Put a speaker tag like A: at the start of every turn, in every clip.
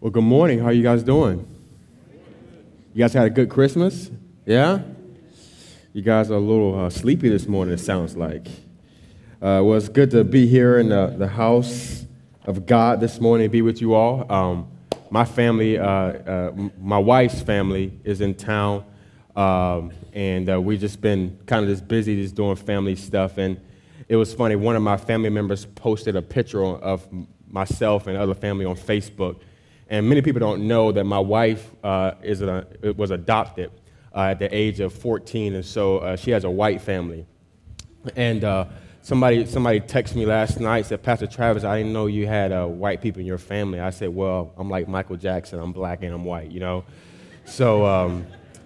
A: Well, good morning. How are you guys doing? You guys had a good Christmas? Yeah? You guys are a little sleepy this morning, it sounds like. Well, it's good to be here in the house of God this morning, be with you all. My family, my wife's family is in town, and we've just been kind of just busy just doing family stuff. And it was funny, one of my family members posted a picture of myself and other family on Facebook. And many people don't know that my wife was adopted at the age of 14, and so she has a white family. And somebody texted me last night, said, Pastor Travis, I didn't know you had white people in your family. I said, well, I'm like Michael Jackson. I'm black and I'm white, you know. So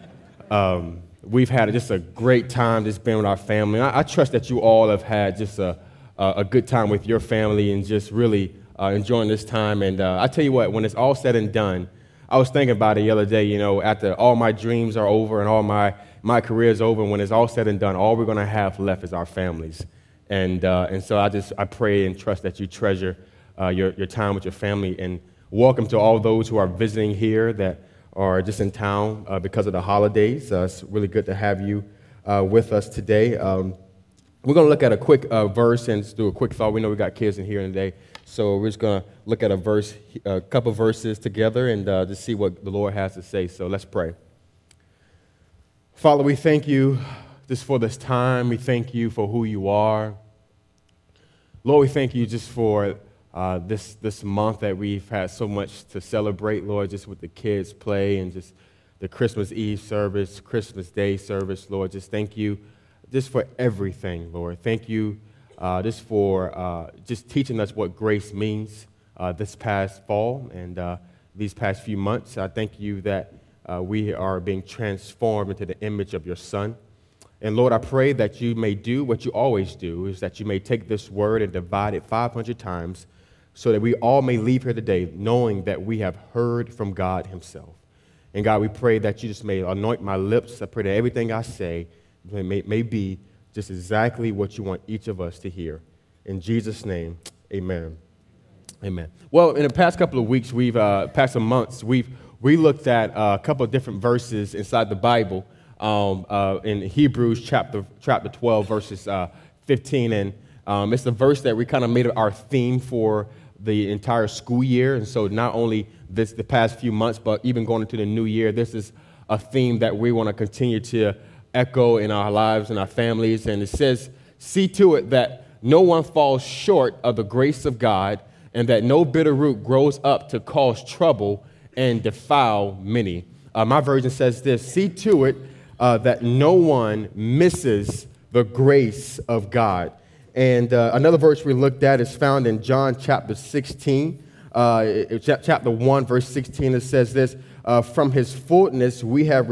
A: we've had just a great time just being with our family. I trust that you all have had just a good time with your family and just really enjoying this time. And I tell you what, when it's all said and done, I was thinking about it the other day, you know, after all my dreams are over and all my career is over, when it's all said and done, all we're going to have left is our families. And so I pray and trust that you treasure your time with your family. And welcome to all those who are visiting here that are just in town because of the holidays. It's really good to have you with us today. We're going to look at a quick verse and just do a quick thought. We know we got kids in here today. So we're just going to look at a couple verses together and just see what the Lord has to say. So let's pray. Father, we thank you just for this time. We thank you for who you are. Lord, we thank you just for this month that we've had so much to celebrate, Lord, just with the kids' play and just the Christmas Eve service, Christmas Day service, Lord. Just thank you just for everything, Lord. Thank you just for just teaching us what grace means this past fall and these past few months. I thank you that we are being transformed into the image of your Son. And Lord, I pray that you may do what you always do, is that you may take this word and divide it 500 times so that we all may leave here today knowing that we have heard from God himself. And God, we pray that you just may anoint my lips. I pray that everything I say may be just exactly what you want each of us to hear. In Jesus' name, amen. Amen. Well, in the past couple of weeks, past some months, we looked at a couple of different verses inside the Bible in Hebrews chapter 12, verses 15. And it's a verse that we kind of made it our theme for the entire school year. And so not only the past few months, but even going into the new year, this is a theme that we want to continue to echo in our lives and our families. And it says, see to it that no one falls short of the grace of God and that no bitter root grows up to cause trouble and defile many. My version says this, see to it that no one misses the grace of God. And another verse we looked at is found in John chapter 16, chapter 1, verse 16. It says this, from his fullness we have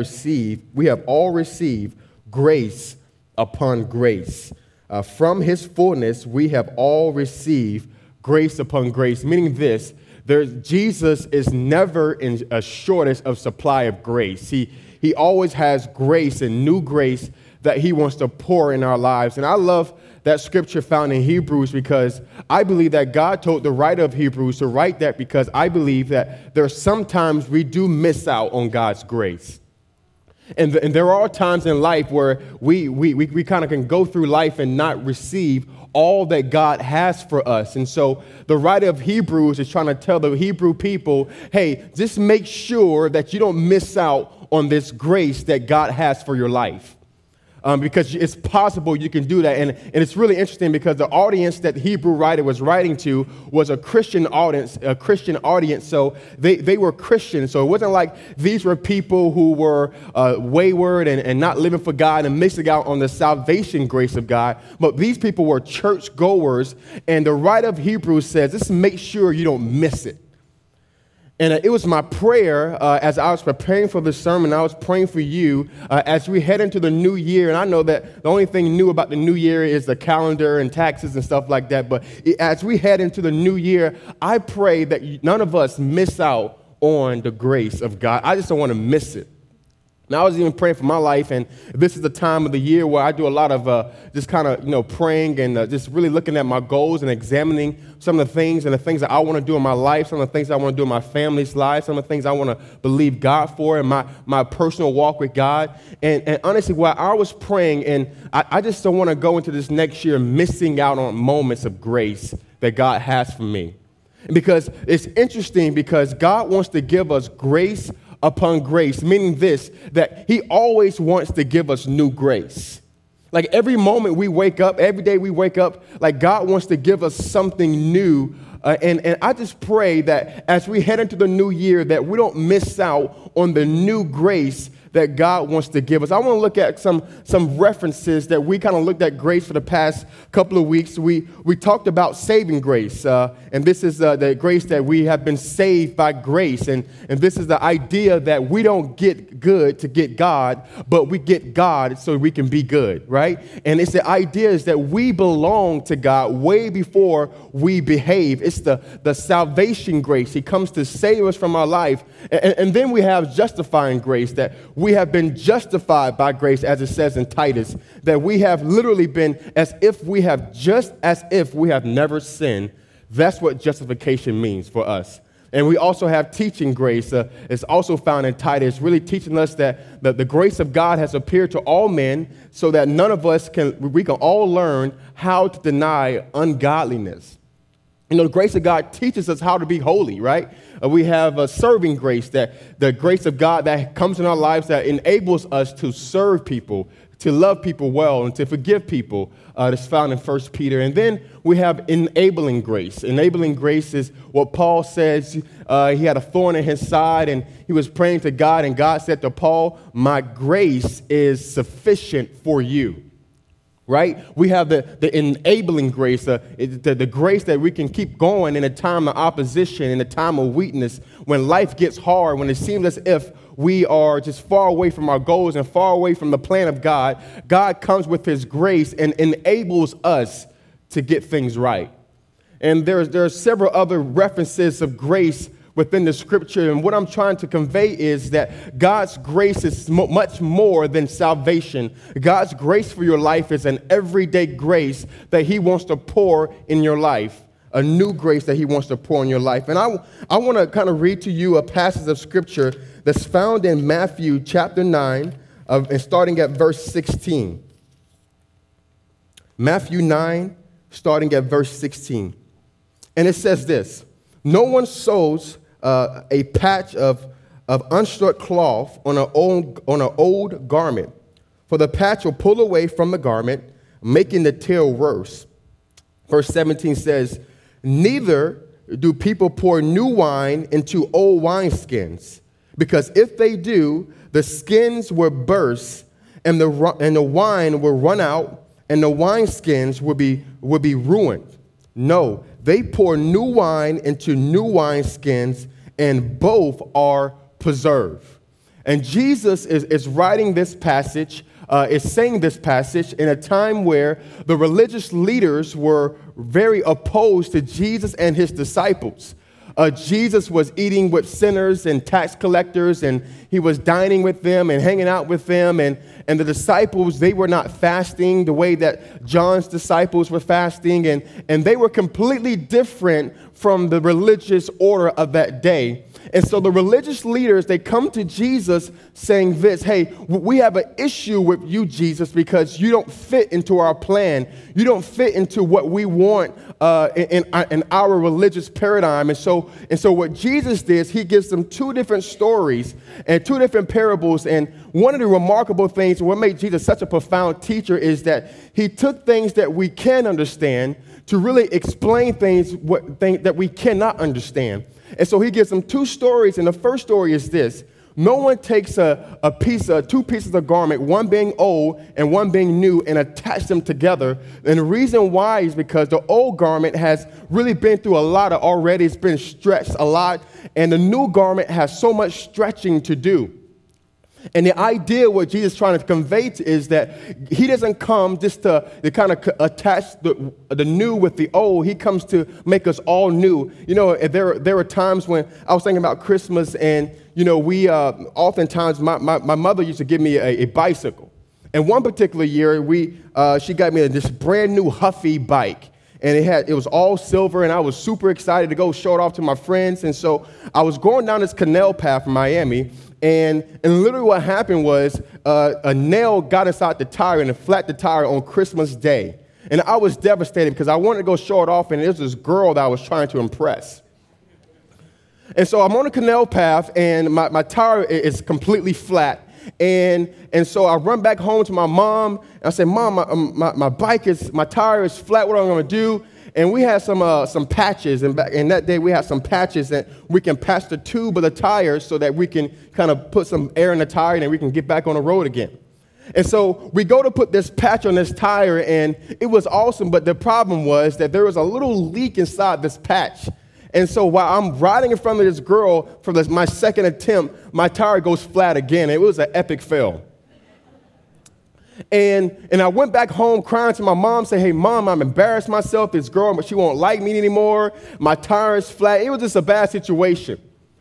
A: all received grace upon grace. From his fullness we have all received grace upon grace, meaning this, Jesus is never in a shortage of supply of grace. He always has grace and new grace that he wants to pour in our lives. And I love that scripture found in Hebrews because I believe that God told the writer of Hebrews to write that because I believe that there are sometimes we do miss out on God's grace. And there are times in life where we kind of can go through life and not receive all that God has for us. And so the writer of Hebrews is trying to tell the Hebrew people, hey, just make sure that you don't miss out on this grace that God has for your life. Because it's possible you can do that. And it's really interesting because the audience that the Hebrew writer was writing to was a Christian audience, so they were Christians. So it wasn't like these were people who were wayward and not living for God and missing out on the salvation grace of God. But these people were church goers. And the writer of Hebrews says, just make sure you don't miss it. And it was my prayer as I was preparing for this sermon, I was praying for you as we head into the new year. And I know that the only thing new about the new year is the calendar and taxes and stuff like that. But as we head into the new year, I pray that none of us miss out on the grace of God. I just don't want to miss it. Now, I was even praying for my life, and this is the time of the year where I do a lot of just kind of, praying and just really looking at my goals and examining some of the things that I want to do in my life, some of the things I want to do in my family's life, some of the things I want to believe God for in my personal walk with God. And honestly, while I was praying, and I just don't want to go into this next year missing out on moments of grace that God has for me. Because it's interesting because God wants to give us grace upon grace, meaning this, that he always wants to give us new grace. Like every moment we wake up, every day we wake up, like God wants to give us something new. And I just pray that as we head into the new year, that we don't miss out on the new grace that God wants to give us. I want to look at some references that we kind of looked at grace for the past couple of weeks. We talked about saving grace, and this is the grace that we have been saved by grace, and this is the idea that we don't get good to get God, but we get God so we can be good, right? And it's the idea is that we belong to God way before we behave. It's the salvation grace. He comes to save us from our life, and then we have justifying grace, that we have been justified by grace, as it says in Titus, that we have literally been as if we have never sinned. That's what justification means for us. And we also have teaching grace. It's also found in Titus, really teaching us that the grace of God has appeared to all men so that none of us we can all learn how to deny ungodliness. The grace of God teaches us how to be holy, right? We have a serving grace, that the grace of God that comes in our lives that enables us to serve people, to love people well, and to forgive people. That's found in 1 Peter. And then we have enabling grace. Enabling grace is what Paul says. He had a thorn in his side, and he was praying to God, and God said to Paul, "My grace is sufficient for you." Right? We have the enabling grace, the grace that we can keep going in a time of opposition, in a time of weakness, when life gets hard, when it seems as if we are just far away from our goals and far away from the plan of God. God comes with his grace and enables us to get things right. And there are several other references of grace within the scripture, and what I'm trying to convey is that God's grace is much more than salvation. God's grace for your life is an everyday grace that he wants to pour in your life, a new grace that he wants to pour in your life. And I want to kind of read to you a passage of scripture that's found in Matthew chapter 9, and starting at verse 16. Matthew 9, starting at verse 16. And it says this: "No one sews a patch of unstruck cloth on an old garment, for the patch will pull away from the garment, making the tear worse." Verse 17 says, "Neither do people pour new wine into old wineskins, because if they do, the skins will burst, and the wine will run out, and the wineskins will be ruined. No, they pour new wine into new wineskins, and both are preserved." And Jesus is writing this passage, is saying this passage in a time where the religious leaders were very opposed to Jesus and his disciples. Jesus was eating with sinners and tax collectors, and he was dining with them and hanging out with them. And the disciples, they were not fasting the way that John's disciples were fasting. And they were completely different from the religious order of that day. And so the religious leaders, they come to Jesus saying this: "Hey, we have an issue with you, Jesus, because you don't fit into our plan. You don't fit into what we want in our religious paradigm." And so what Jesus did is he gives them two different stories and two different parables. And one of the remarkable things, what made Jesus such a profound teacher, is that he took things that we can understand to really explain things that we cannot understand. And so he gives them two stories, and the first story is this: no one takes two pieces of garment, one being old and one being new, and attach them together. And the reason why is because the old garment has really been through a lot already. It's been stretched a lot, and the new garment has so much stretching to do. And the idea what Jesus is trying to convey is that he doesn't come just to kind of attach the new with the old. He comes to make us all new. You know, there were times when I was thinking about Christmas, and, you know, we oftentimes, my mother used to give me a bicycle. And one particular year, she got me this brand new Huffy bike. And it was all silver, and I was super excited to go show it off to my friends. And so I was going down this canal path in Miami, and literally what happened was a nail got inside the tire and it flattened the tire on Christmas Day. And I was devastated because I wanted to go show it off, and it was this girl that I was trying to impress. And so I'm on the canal path, and my tire is completely flat. And so I run back home to my mom, and I say, Mom, my tire is flat. What am I going to do? And we had some patches, and that day we had some patches that we can patch the tube of the tire so that we can kind of put some air in the tire and then we can get back on the road again. And so we go to put this patch on this tire, and it was awesome, but the problem was that there was a little leak inside this patch. And so while I'm riding in front of this girl for my second attempt, my tire goes flat again. It was an epic fail. And I went back home crying to my mom, saying, hey, Mom, I'm embarrassed myself. This girl, but she won't like me anymore. My tire is flat. It was just a bad situation.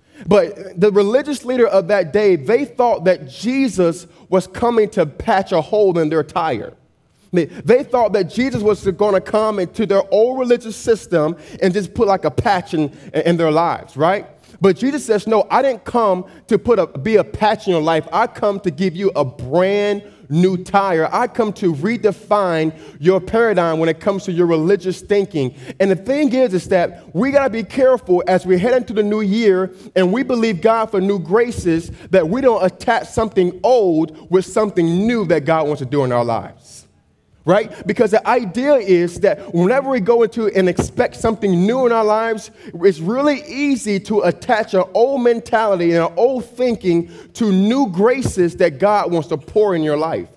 A: But the religious leader of that day, they thought that Jesus was coming to patch a hole in their tire. They thought that Jesus was going to come into their old religious system and just put like a patch in their lives, right? But Jesus says, no, I didn't come to be a patch in your life. I come to give you a brand new tire. I come to redefine your paradigm when it comes to your religious thinking. And the thing is that we got to be careful as we head into the new year and we believe God for new graces, that we don't attach something old with something new that God wants to do in our lives. Right? Because the idea is that whenever we go into and expect something new in our lives, it's really easy to attach an old mentality and an old thinking to new graces that God wants to pour in your life.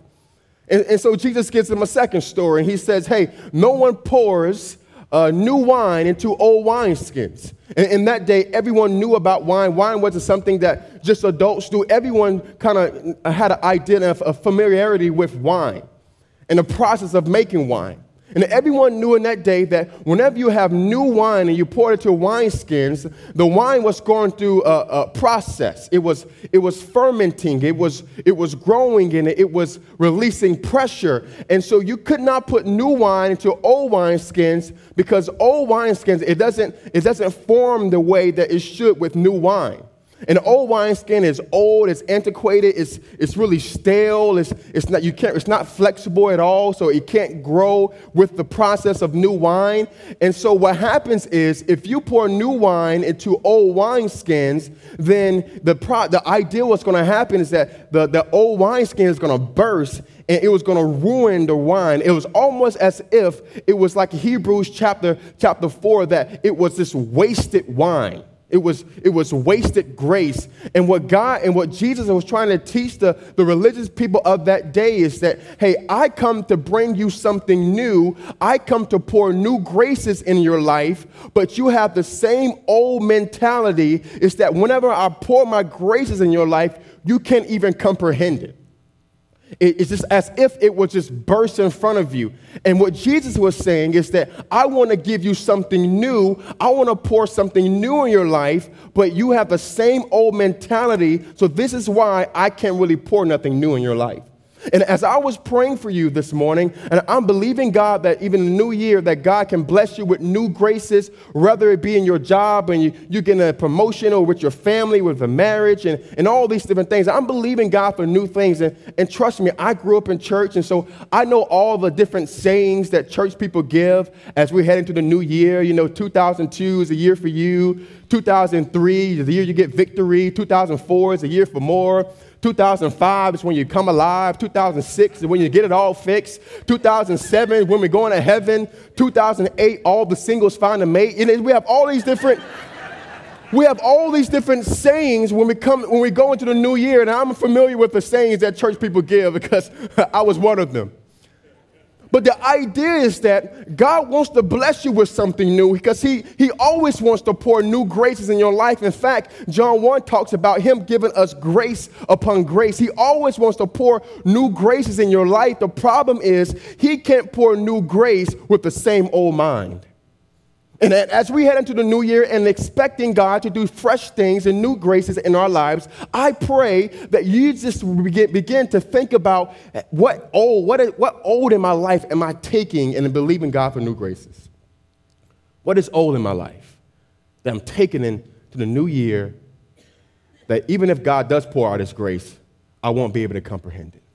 A: And so Jesus gives them a second story, and he says, hey, no one pours new wine into old wineskins. And in that day, everyone knew about wine. Wine wasn't something that just adults do. Everyone kind of had an idea of a familiarity with wine and the process of making wine. And everyone knew in that day that whenever you have new wine and you pour it into wineskins, the wine was going through a process. It was fermenting. It was growing, and it was releasing pressure. And so you could not put new wine into old wineskins, because old wineskins, it doesn't form the way that it should with new wine. An old wineskin is old, it's antiquated, it's really stale, it's not flexible at all, so it can't grow with the process of new wine. And so what happens is, if you pour new wine into old wineskins, then the idea what's going to happen is that the old wineskin is going to burst, and it was going to ruin the wine. It was almost as if it was like Hebrews chapter 4, that it was this wasted wine. It was wasted grace. And what Jesus was trying to teach the religious people of that day is that, hey, I come to bring you something new. I come to pour new graces in your life, but you have the same old mentality. Is that whenever I pour my graces in your life, you can't even comprehend it. It's just as if it would just burst in front of you. And what Jesus was saying is that I want to give you something new. I want to pour something new in your life, but you have the same old mentality. So this is why I can't really pour nothing new in your life. And as I was praying for you this morning, and I'm believing God that even in the new year that God can bless you with new graces, whether it be in your job and you get a promotion, or with your family, with a marriage, and all these different things. I'm believing God for new things. And trust me, I grew up in church, and so I know all the different sayings that church people give as we head into the new year. 2002 is a year for you. 2003 is the year you get victory. 2004 is a year for more. 2005 is when you come alive. 2006 is when you get it all fixed. 2007 is when we're going to heaven. 2008, all the singles find a mate. We have all these different sayings when we go into the new year, and I'm familiar with the sayings that church people give because I was one of them. But the idea is that God wants to bless you with something new because he always wants to pour new graces in your life. In fact, John 1 talks about him giving us grace upon grace. He always wants to pour new graces in your life. The problem is he can't pour new grace with the same old mind. And as we head into the new year and expecting God to do fresh things and new graces in our lives, I pray that you just begin to think about what old in my life am I taking and believing God for new graces? What is old in my life that I'm taking into the new year that even if God does pour out his grace, I won't be able to comprehend it?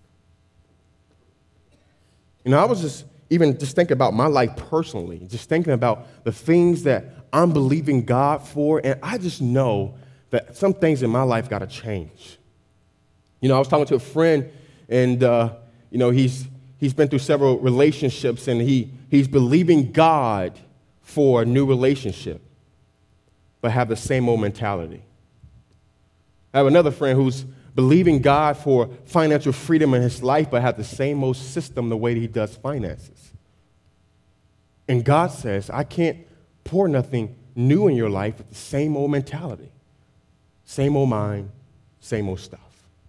A: I was just thinking about my life personally, just thinking about the things that I'm believing God for, and I just know that some things in my life got to change. I was talking to a friend, and he's been through several relationships, and he's believing God for a new relationship, but have the same old mentality. I have another friend who's believing God for financial freedom in his life, but have the same old system the way he does finances. And God says, I can't pour nothing new in your life with the same old mentality, same old mind, same old stuff.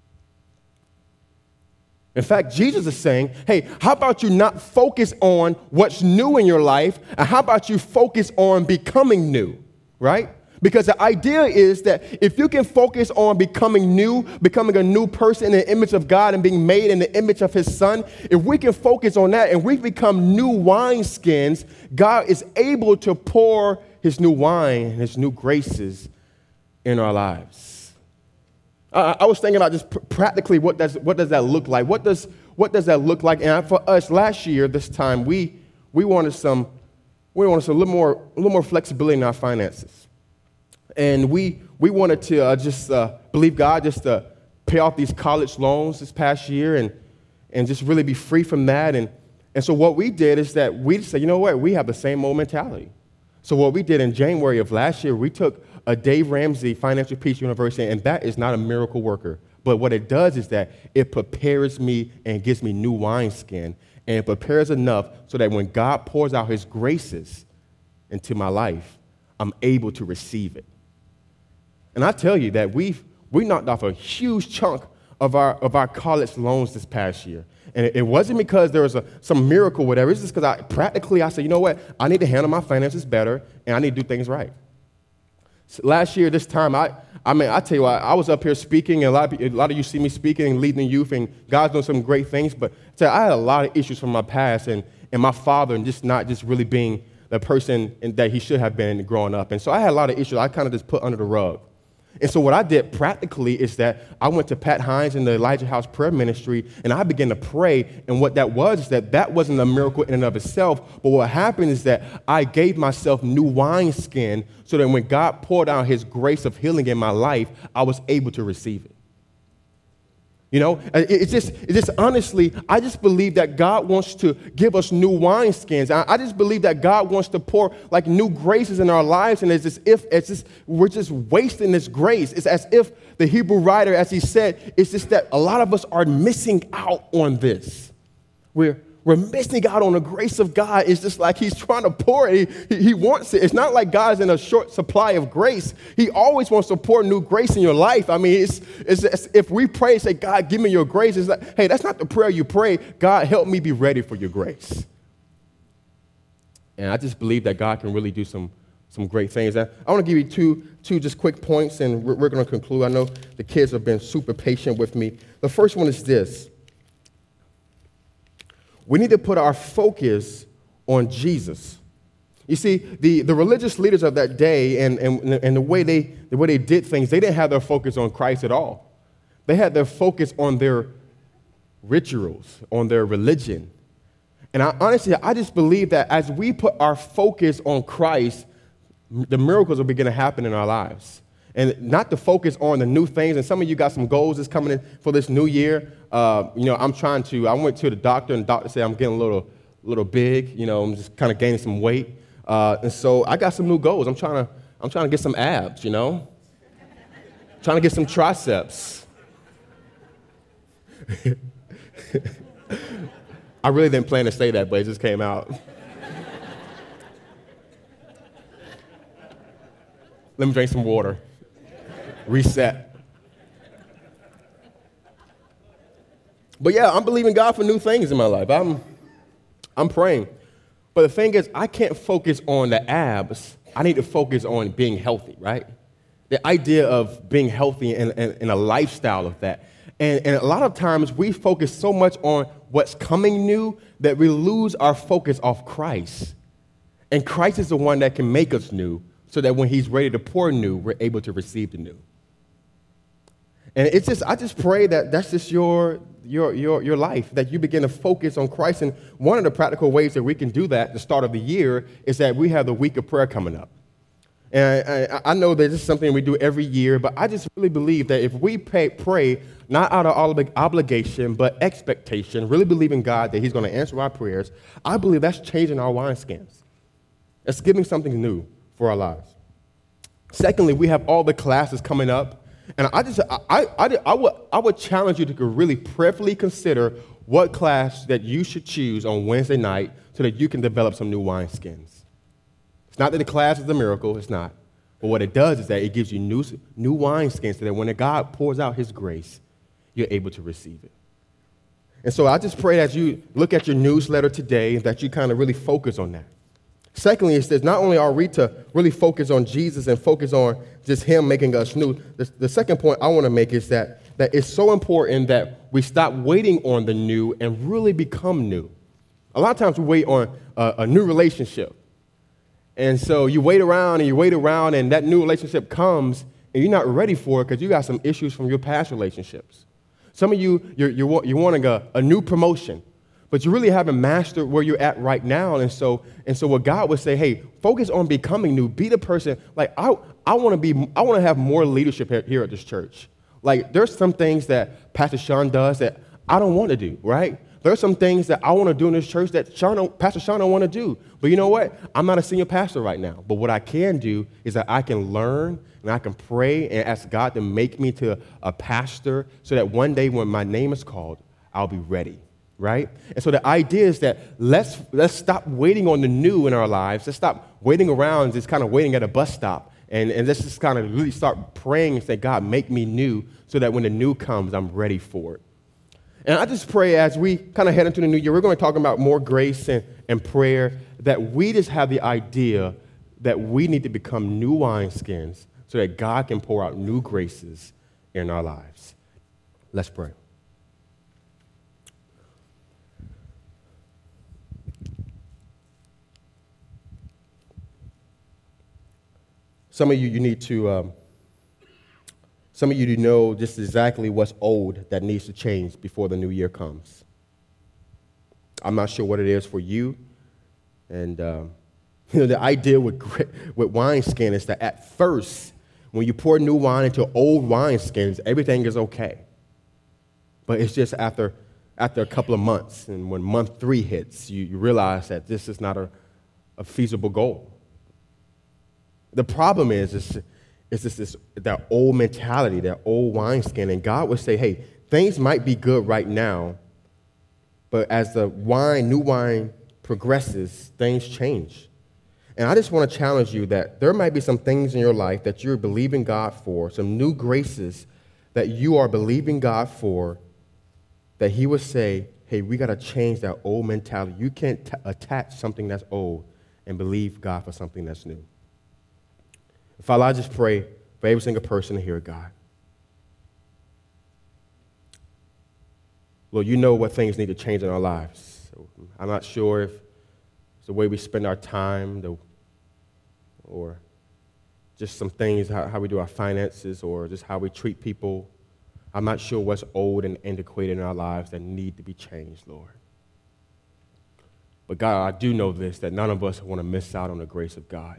A: In fact, Jesus is saying, hey, how about you not focus on what's new in your life, and how about you focus on becoming new, right? Because the idea is that if you can focus on becoming a new person in the image of God and being made in the image of his son, if we can focus on that and we become new wineskins, God is able to pour his new wine, his new graces in our lives. I was thinking about just practically what does that look like? What does that look like? And for us last year, this time, we wanted some little more flexibility in our finances. And we wanted to just believe God just to pay off these college loans this past year and just really be free from that. And so what we did is that we said, you know what, we have the same old mentality. So what we did in January of last year, we took a Dave Ramsey Financial Peace University, and that is not a miracle worker. But what it does is that it prepares me and gives me new wineskin, and it prepares enough so that when God pours out his graces into my life, I'm able to receive it. And I tell you that we knocked off a huge chunk of our college loans this past year. And it wasn't because there was some miracle or whatever. It's just because I said, you know what? I need to handle my finances better, and I need to do things right. So last year, this time, I tell you what, I was up here speaking, and a lot of you see me speaking and leading the youth, and God's doing some great things. But I had a lot of issues from my past and my father, and just not just really being the person that he should have been growing up. And so I had a lot of issues I kind of just put under the rug. And so what I did practically is that I went to Pat Hines in the Elijah House Prayer Ministry, and I began to pray. And what that was is that wasn't a miracle in and of itself. But what happened is that I gave myself new wineskin so that when God poured out his grace of healing in my life, I was able to receive it. It's just honestly, I just believe that God wants to give us new wineskins. I just believe that God wants to pour like new graces in our lives, and we're just wasting this grace. It's as if the Hebrew writer, as he said, it's just that a lot of us are missing out on this. We're missing out on the grace of God. It's just like he's trying to pour it. He wants it. It's not like God's in a short supply of grace. He always wants to pour new grace in your life. I mean, it's if we pray and say, God, give me your grace, it's like, hey, that's not the prayer you pray. God, help me be ready for your grace. And I just believe that God can really do some great things. I want to give you two just quick points, and we're going to conclude. I know the kids have been super patient with me. The first one is this. We need to put our focus on Jesus. You see, the religious leaders of that day and the way they did things, they didn't have their focus on Christ at all. They had their focus on their rituals, on their religion. And I just believe that as we put our focus on Christ, the miracles will begin to happen in our lives. And not to focus on the new things. And some of you got some goals that's coming in for this new year. I went to the doctor, and the doctor said I'm getting a little big. I'm just kind of gaining some weight. And so I got some new goals. I'm trying to get some abs, trying to get some triceps. I really didn't plan to say that, but it just came out. Let me drink some water. Reset. But yeah, I'm believing God for new things in my life. I'm praying. But the thing is, I can't focus on the abs. I need to focus on being healthy, right? The idea of being healthy and a lifestyle of that. And a lot of times we focus so much on what's coming new that we lose our focus off Christ. And Christ is the one that can make us new so that when he's ready to pour new, we're able to receive the new. And it's just, I just pray that that's just your life, that you begin to focus on Christ. And one of the practical ways that we can do that at the start of the year is that we have the week of prayer coming up. And I know that this is something we do every year, but I just really believe that if we pray not out of obligation, but expectation, really believe in God that he's going to answer our prayers, I believe that's changing our wineskins. It's giving something new for our lives. Secondly, we have all the classes coming up. And I would challenge you to really prayerfully consider what class that you should choose on Wednesday night so that you can develop some new wineskins. It's not that the class is a miracle, it's not. But what it does is that it gives you new wineskins so that when God pours out his grace, you're able to receive it. And so I just pray as you look at your newsletter today that you kind of really focus on that. Secondly, it says not only are we to really focus on Jesus and focus on just him making us new, the second point I want to make is that it's so important that we stop waiting on the new and really become new. A lot of times we wait on a new relationship. And so you wait around and that new relationship comes and you're not ready for it because you got some issues from your past relationships. Some of you're wanting a new promotion. But you really haven't mastered where you're at right now. And so what God would say, hey, focus on becoming new. Be the person. Like, I want to have more leadership here at this church. Like, there's some things that Pastor Sean does that I don't want to do, right? There's some things that I want to do in this church that Pastor Sean don't want to do. But you know what? I'm not a senior pastor right now. But what I can do is that I can learn and I can pray and ask God to make me to a pastor so that one day when my name is called, I'll be ready. Right? And so the idea is that let's stop waiting on the new in our lives. Let's stop waiting around, just kind of waiting at a bus stop. And let's just kind of really start praying and say, God, make me new so that when the new comes, I'm ready for it. And I just pray as we kind of head into the new year, we're going to talk about more grace and prayer, that we just have the idea that we need to become new wineskins so that God can pour out new graces in our lives. Let's pray. Some of you need to, some of you know just exactly what's old that needs to change before the new year comes. I'm not sure what it is for you. And, the idea with wineskin is that at first, when you pour new wine into old wineskins, everything is okay. But it's just after a couple of months, and when month 3 hits, you realize that this is not a feasible goal. The problem is that old mentality, that old wineskin, and God would say, hey, things might be good right now, but as the new wine progresses, things change. And I just want to challenge you that there might be some things in your life that you're believing God for, some new graces that you are believing God for, that he would say, hey, we got to change that old mentality. You can't attach something that's old and believe God for something that's new. Father, I just pray for every single person here, God. Lord, you know what things need to change in our lives. So I'm not sure if it's the way we spend our time, or just some things, how we do our finances, or just how we treat people. I'm not sure what's old and antiquated in our lives that need to be changed, Lord. But God, I do know this, that none of us want to miss out on the grace of God.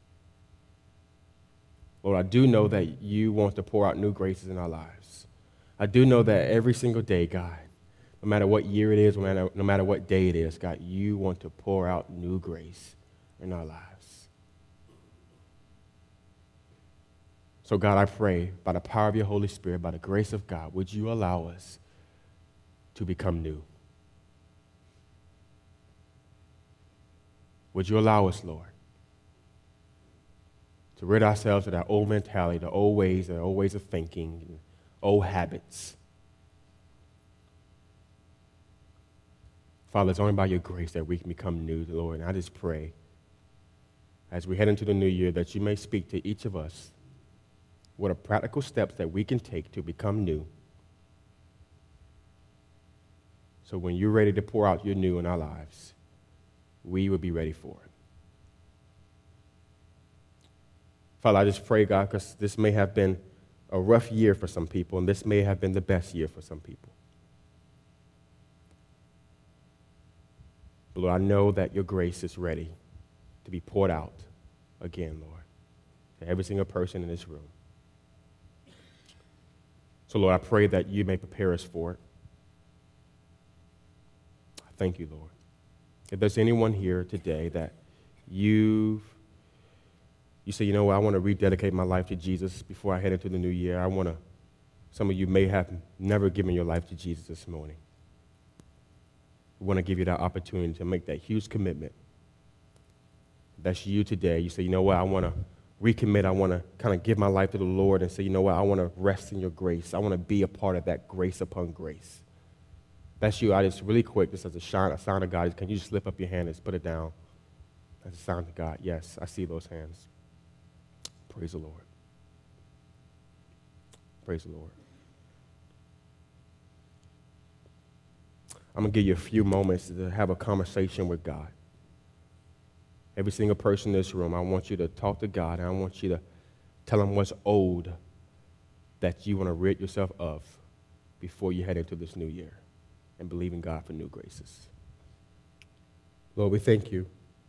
A: Lord, I do know that you want to pour out new graces in our lives. I do know that every single day, God, no matter what year it is, no matter what day it is, God, you want to pour out new grace in our lives. So, God, I pray, by the power of your Holy Spirit, by the grace of God, would you allow us to become new? Would you allow us, Lord, to rid ourselves of that old mentality, the old ways of thinking, and old habits. Father, it's only by your grace that we can become new, Lord. And I just pray, as we head into the new year, that you may speak to each of us. What are practical steps that we can take to become new? So when you're ready to pour out your new in our lives, we will be ready for it. Father, I just pray, God, because this may have been a rough year for some people, and this may have been the best year for some people. But Lord, I know that your grace is ready to be poured out again, Lord, to every single person in this room. So, Lord, I pray that you may prepare us for it. I thank you, Lord. If there's anyone here today that you say, you know what, I want to rededicate my life to Jesus before I head into the new year. Some of you may have never given your life to Jesus this morning. We want to give you that opportunity to make that huge commitment. That's you today. You say, you know what, I want to recommit. I want to kind of give my life to the Lord and say, you know what, I want to rest in your grace. I want to be a part of that grace upon grace. That's you. I just really quick, just as a sign of God, can you just slip up your hand and just put it down as a sign of God? Yes, I see those hands. Praise the Lord. Praise the Lord. I'm going to give you a few moments to have a conversation with God. Every single person in this room, I want you to talk to God, and I want you to tell him what's old that you want to rid yourself of before you head into this new year and believe in God for new graces. Lord, we thank you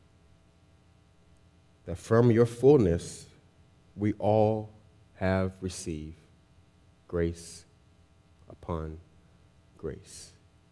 A: that from your fullness, we all have received grace upon grace.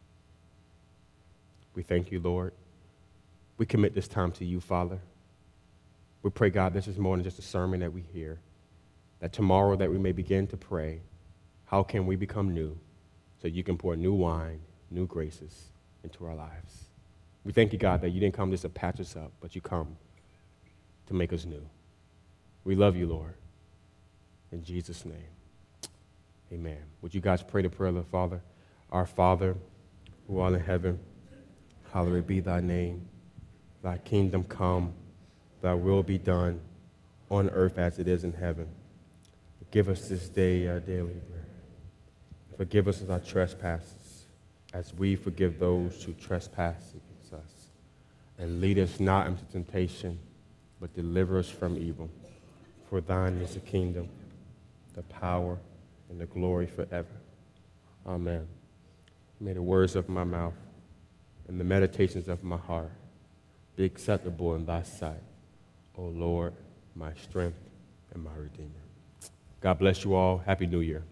A: We thank you, Lord. We commit this time to you, Father. We pray, God, this is more than just a sermon that we hear, that tomorrow that we may begin to pray, how can we become new so you can pour new wine, new graces into our lives. We thank you, God, that you didn't come just to patch us up, but you come to make us new. We love you, Lord. In Jesus' name, amen. Would you guys pray the prayer of the Father? Our Father, who art in heaven, hallowed be thy name. Thy kingdom come, thy will be done on earth as it is in heaven. Give us this day our daily bread. Forgive us our trespasses, as we forgive those who trespass against us. And lead us not into temptation, but deliver us from evil. For thine is the kingdom, the power, and the glory forever. Amen. May the words of my mouth and the meditations of my heart be acceptable in thy sight, O Lord, my strength and my Redeemer. God bless you all. Happy New Year.